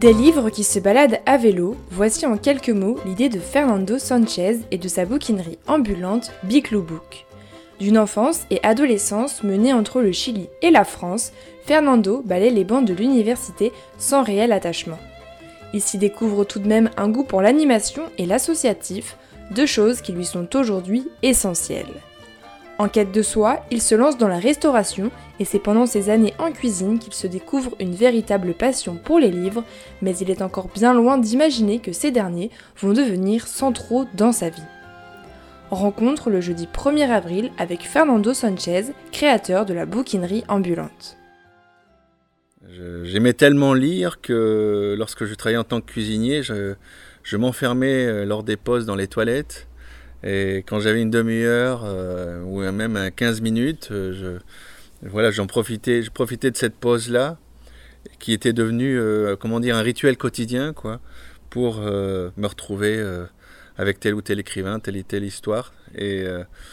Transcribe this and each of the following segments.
Des livres qui se baladent à vélo, voici en quelques mots l'idée de Fernando Sanchez et de sa bouquinerie ambulante Biclou Book. D'une enfance et adolescence menée entre le Chili et la France, Fernando balaie les bancs de l'université sans réel attachement. Il s'y découvre tout de même un goût pour l'animation et l'associatif, deux choses qui lui sont aujourd'hui essentielles. En quête de soi, il se lance dans la restauration et c'est pendant ses années en cuisine qu'il se découvre une véritable passion pour les livres, mais il est encore bien loin d'imaginer que ces derniers vont devenir centraux dans sa vie. Rencontre le jeudi 1er avril avec Fernando Sanchez, créateur de la bouquinerie ambulante. J'aimais tellement lire que lorsque je travaillais en tant que cuisinier, je m'enfermais lors des pauses dans les toilettes. Et quand j'avais une demi-heure ou même 15 minutes, je profitais de cette pause-là, qui était devenue un rituel quotidien, quoi, pour me retrouver avec tel ou tel écrivain, telle ou telle histoire. Et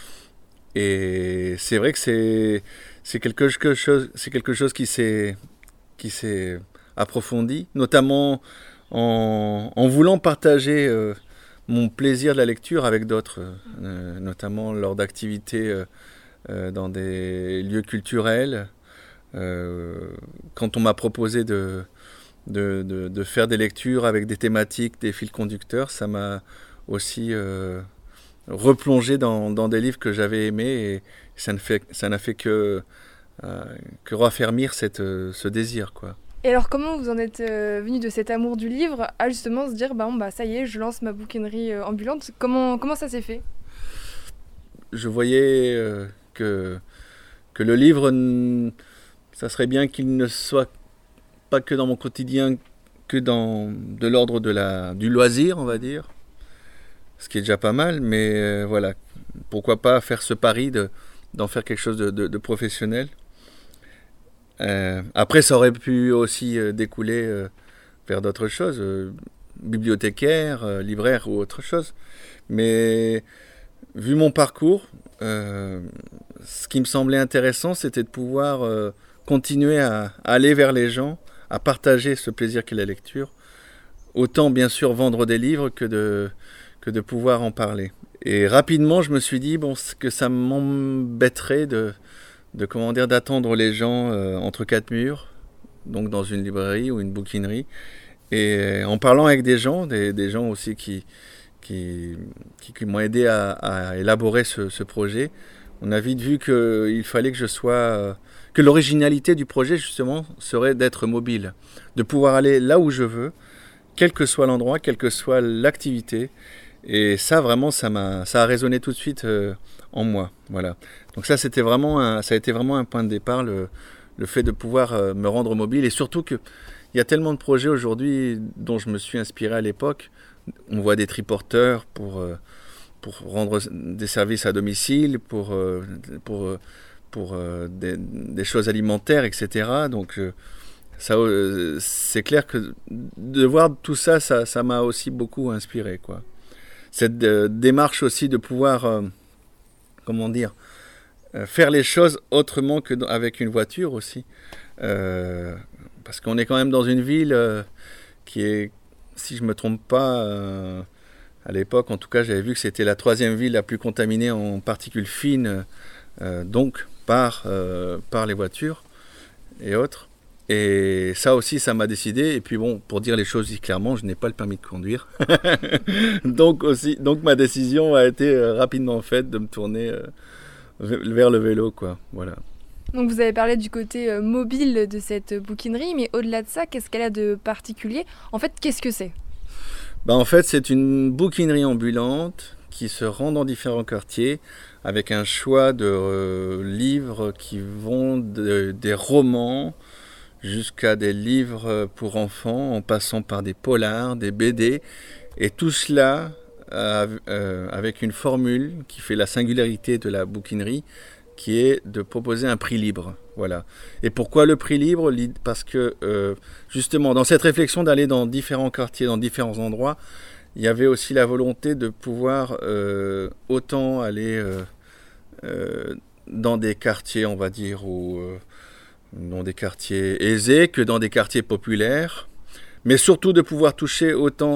c'est vrai que c'est quelque chose qui s'est approfondi, notamment en voulant partager mon plaisir de la lecture avec d'autres, notamment lors d'activités dans des lieux culturels. Quand on m'a proposé de faire des lectures avec des thématiques, des fils conducteurs, ça m'a aussi replongé dans des livres que j'avais aimés et ça n'a fait que raffermir ce désir, quoi. Et alors comment vous en êtes venu de cet amour du livre à justement se dire ça y est, je lance ma bouquinerie ambulante. Comment ça s'est fait ? Je voyais que le livre, ça serait bien qu'il ne soit pas que dans mon quotidien, que de l'ordre du loisir, on va dire. Ce qui est déjà pas mal, mais voilà. Pourquoi pas faire ce pari d'en faire quelque chose de professionnel. Après, ça aurait pu aussi découler vers d'autres choses, bibliothécaire, libraire ou autre chose. Mais vu mon parcours, ce qui me semblait intéressant, c'était de pouvoir continuer à aller vers les gens, à partager ce plaisir qu'est la lecture. Autant bien sûr vendre des livres que de pouvoir en parler. Et rapidement, je me suis dit que ça m'embêterait d'attendre les gens entre quatre murs, donc dans une librairie ou une bouquinerie, et en parlant avec des gens aussi qui m'ont aidé à élaborer ce projet, on a vite vu qu'il fallait que l'originalité du projet justement serait d'être mobile, de pouvoir aller là où je veux, quel que soit l'endroit, quelle que soit l'activité, et ça vraiment ça a résonné tout de suite en moi, voilà. Donc ça a été vraiment un point de départ, le fait de pouvoir me rendre mobile, et surtout qu'il y a tellement de projets aujourd'hui dont je me suis inspiré à l'époque. On voit des triporteurs pour rendre des services à domicile, pour des choses alimentaires, etc. Donc c'est clair que de voir tout ça, ça m'a aussi beaucoup inspiré, quoi. Cette démarche aussi de pouvoir, faire les choses autrement qu'avec une voiture aussi. Parce qu'on est quand même dans une ville qui est, si je ne me trompe pas, à l'époque, en tout cas, j'avais vu que c'était la 3e ville la plus contaminée en particules fines, donc par les voitures et autres. Et ça aussi, ça m'a décidé. Et puis pour dire les choses clairement, je n'ai pas le permis de conduire. donc ma décision a été rapidement faite de me tourner vers le vélo, quoi. Voilà. Donc vous avez parlé du côté mobile de cette bouquinerie, mais au-delà de ça, qu'est-ce qu'elle a de particulier ? En fait, qu'est-ce que c'est ? En fait, c'est une bouquinerie ambulante qui se rend dans différents quartiers avec un choix de livres qui vont des romans jusqu'à des livres pour enfants, en passant par des polars, des BD, et tout cela avec une formule qui fait la singularité de la bouquinerie, qui est de proposer un prix libre. Voilà. Et pourquoi le prix libre ? Parce que justement, dans cette réflexion d'aller dans différents quartiers, dans différents endroits, il y avait aussi la volonté de pouvoir autant aller dans des quartiers, on va dire, dans des quartiers aisés que dans des quartiers populaires, mais surtout de pouvoir toucher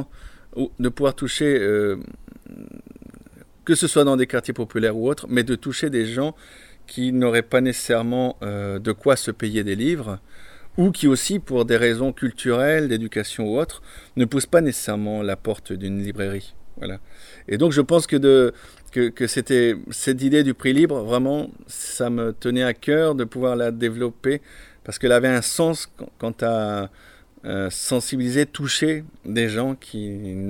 que ce soit dans des quartiers populaires ou autres, mais de toucher des gens qui n'auraient pas nécessairement de quoi se payer des livres, ou qui aussi, pour des raisons culturelles, d'éducation ou autres, ne poussent pas nécessairement la porte d'une librairie. Voilà. Et donc je pense que c'était cette idée du prix libre, vraiment, ça me tenait à cœur de pouvoir la développer, parce qu'elle avait un sens quant à sensibiliser, toucher des gens qui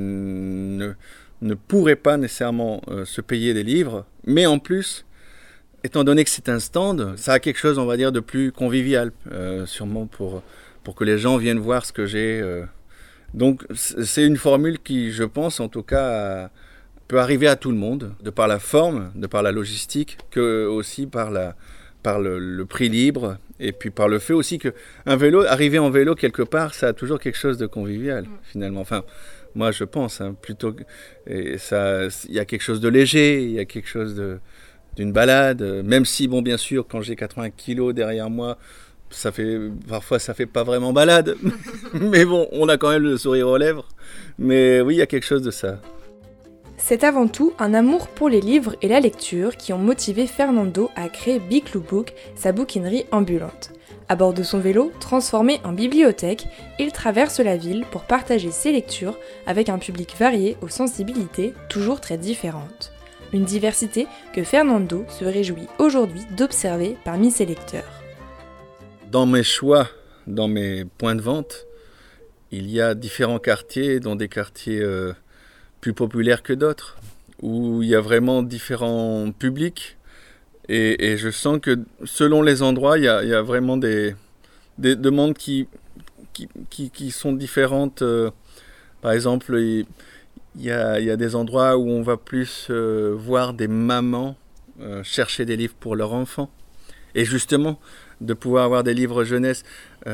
ne pourraient pas nécessairement se payer des livres, mais en plus, étant donné que c'est un stand, ça a quelque chose, on va dire, de plus convivial, sûrement pour que les gens viennent voir ce que j'ai. Donc c'est une formule qui, je pense, en tout cas, peut arriver à tout le monde, de par la forme, de par la logistique, que aussi par le prix libre, et puis par le fait aussi que arriver en vélo quelque part, ça a toujours quelque chose de convivial, finalement. Enfin, moi je pense, plutôt il y a quelque chose de léger, il y a quelque chose d'une balade, même si, bon, bien sûr, quand j'ai 80 kilos derrière moi, parfois ça fait pas vraiment balade, mais bon, on a quand même le sourire aux lèvres, mais oui, il y a quelque chose de ça. C'est avant tout un amour pour les livres et la lecture qui ont motivé Fernando à créer Biclou Book, sa bouquinerie ambulante. À bord de son vélo, transformé en bibliothèque, il traverse la ville pour partager ses lectures avec un public varié aux sensibilités toujours très différentes. Une diversité que Fernando se réjouit aujourd'hui d'observer parmi ses lecteurs. Dans mes choix, dans mes points de vente, il y a différents quartiers, dont des quartiers plus populaires que d'autres, où il y a vraiment différents publics. Et je sens que selon les endroits, il y a vraiment des demandes qui sont différentes. Par exemple, il y a des endroits où on va plus voir des mamans chercher des livres pour leurs enfants. Et justement, de pouvoir avoir des livres jeunesse,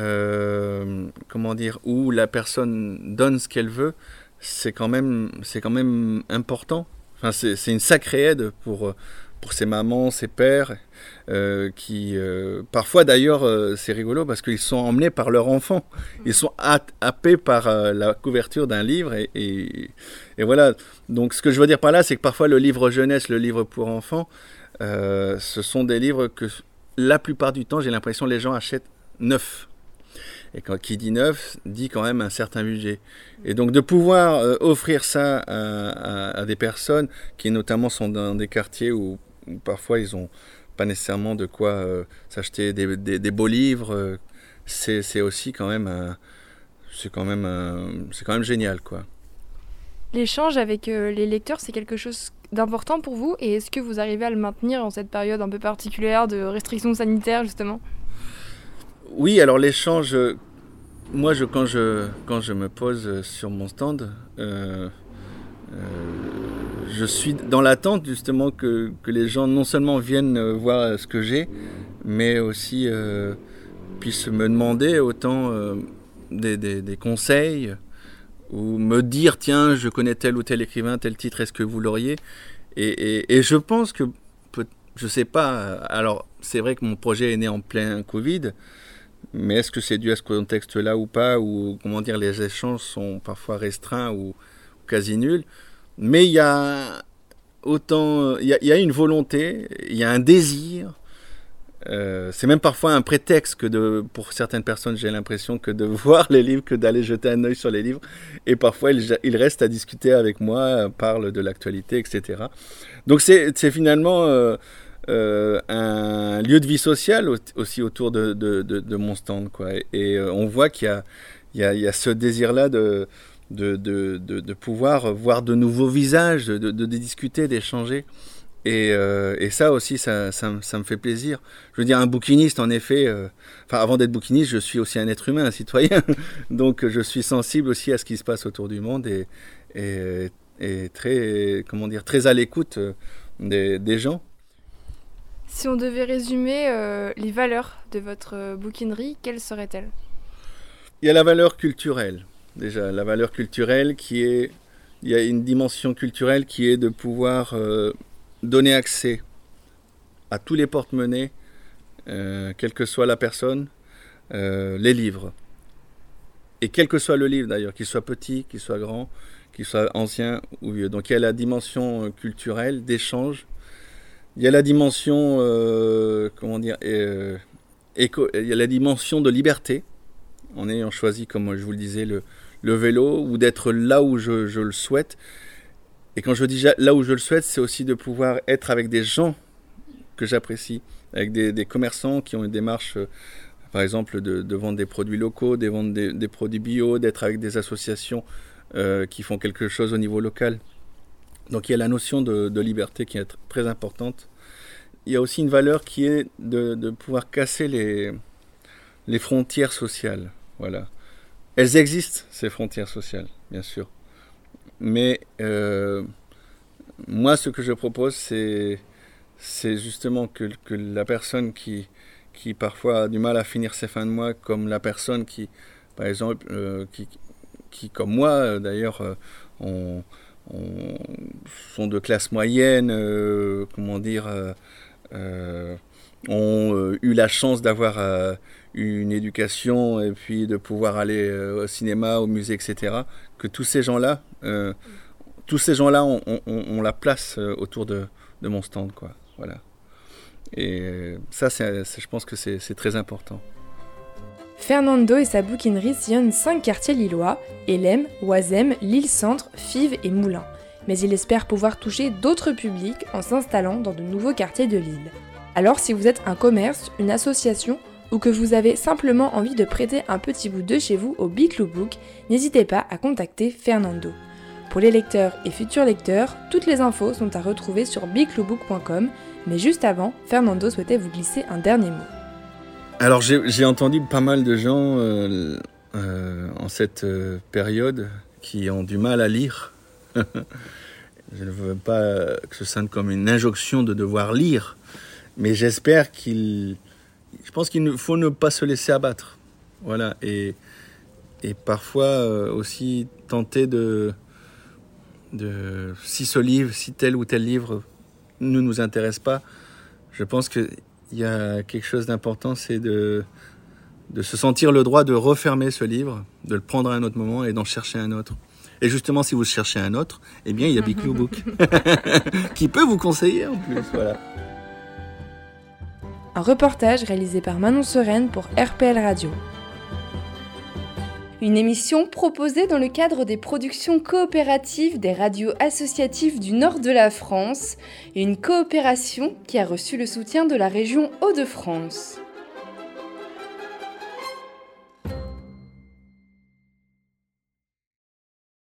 où la personne donne ce qu'elle veut, c'est quand même important. Enfin, c'est une sacrée aide pour ces mamans, ces pères, qui parfois d'ailleurs, c'est rigolo parce qu'ils sont emmenés par leur enfant. Ils sont happés par la couverture d'un livre et voilà. Donc ce que je veux dire par là, c'est que parfois le livre jeunesse, le livre pour enfants, ce sont des livres que la plupart du temps, j'ai l'impression les gens achètent neufs. Et qui dit neuf, dit quand même un certain budget. Et donc de pouvoir offrir ça à des personnes qui notamment sont dans des quartiers où parfois ils n'ont pas nécessairement de quoi s'acheter des beaux livres, c'est aussi quand même c'est quand même génial, quoi. L'échange avec les lecteurs, c'est quelque chose d'important pour vous, et est-ce que vous arrivez à le maintenir en cette période un peu particulière de restrictions sanitaires, justement ? Oui, alors l'échange, moi quand je me pose sur mon stand, je suis dans l'attente justement que les gens non seulement viennent voir ce que j'ai, mais aussi puissent me demander autant des conseils, ou me dire tiens, je connais tel ou tel écrivain, tel titre, est-ce que vous l'auriez ? Et je pense que, je sais pas, alors c'est vrai que mon projet est né en plein Covid, mais est-ce que c'est dû à ce contexte-là ou pas, ou comment dire, les échanges sont parfois restreints ou quasi nuls. Mais il y a une volonté, il y a un désir. C'est même parfois un prétexte pour certaines personnes, j'ai l'impression, que de voir les livres, que d'aller jeter un œil sur les livres. Et parfois, ils restent à discuter avec moi, parlent de l'actualité, etc. Donc c'est finalement un lieu de vie sociale aussi autour de mon stand, quoi. Et on voit qu'il y a ce désir-là de pouvoir voir de nouveaux visages, de discuter, d'échanger. Et ça aussi, ça me fait plaisir. Je veux dire, un bouquiniste, en effet, avant d'être bouquiniste, je suis aussi un être humain, un citoyen. Donc je suis sensible aussi à ce qui se passe autour du monde et très, très à l'écoute des gens. Si on devait résumer les valeurs de votre bouquinerie, quelles seraient-elles ? Il y a la valeur culturelle. Déjà, la valeur culturelle il y a une dimension culturelle qui est de pouvoir donner accès à tous les porte-monnaies, quelle que soit la personne, les livres. Et quel que soit le livre d'ailleurs, qu'il soit petit, qu'il soit grand, qu'il soit ancien ou vieux. Donc il y a la dimension culturelle, d'échange. Il y a la dimension, il y a la dimension de liberté, en ayant choisi, comme je vous le disais, le vélo, ou d'être là où je le souhaite. Et quand je dis là où je le souhaite, c'est aussi de pouvoir être avec des gens que j'apprécie, avec des commerçants qui ont une démarche, par exemple, de vendre des produits locaux, de vendre des produits bio, d'être avec des associations qui font quelque chose au niveau local. Donc il y a la notion de liberté qui est très importante. Il y a aussi une valeur qui est de pouvoir casser les frontières sociales. Voilà. Elles existent, ces frontières sociales, bien sûr. Mais moi, ce que je propose, c'est justement que la personne qui parfois a du mal à finir ses fins de mois, comme la personne qui, par exemple, qui comme moi, d'ailleurs, sont de classe moyenne, ont eu la chance d'avoir une éducation et puis de pouvoir aller au cinéma, au musée, etc. Que tous ces gens-là ont la place autour de mon stand, quoi. Voilà. Et ça, je pense que c'est très important. Fernando et sa bouquinerie sillonnent 5 quartiers lillois, Hélène, Oisem, Lille-Centre, Fives et Moulins. Mais il espère pouvoir toucher d'autres publics en s'installant dans de nouveaux quartiers de Lille. Alors si vous êtes un commerce, une association ou que vous avez simplement envie de prêter un petit bout de chez vous au Biclou Book, n'hésitez pas à contacter Fernando. Pour les lecteurs et futurs lecteurs, toutes les infos sont à retrouver sur bicloubook.com, mais juste avant, Fernando souhaitait vous glisser un dernier mot. Alors j'ai entendu pas mal de gens en cette période qui ont du mal à lire. Je ne veux pas que ce sonne comme une injonction de devoir lire, mais j'espère je pense qu'il faut ne pas se laisser abattre. Voilà, et parfois aussi tenter si tel ou tel livre ne nous intéresse pas, je pense qu'il y a quelque chose d'important, c'est de se sentir le droit de refermer ce livre, de le prendre à un autre moment et d'en chercher un autre. Et justement, si vous cherchez un autre, eh bien, il y a Biclou Book, qui peut vous conseiller en plus, voilà. Un reportage réalisé par Manon Sereine pour RPL Radio. Une émission proposée dans le cadre des productions coopératives des radios associatives du nord de la France et une coopération qui a reçu le soutien de la région Hauts-de-France.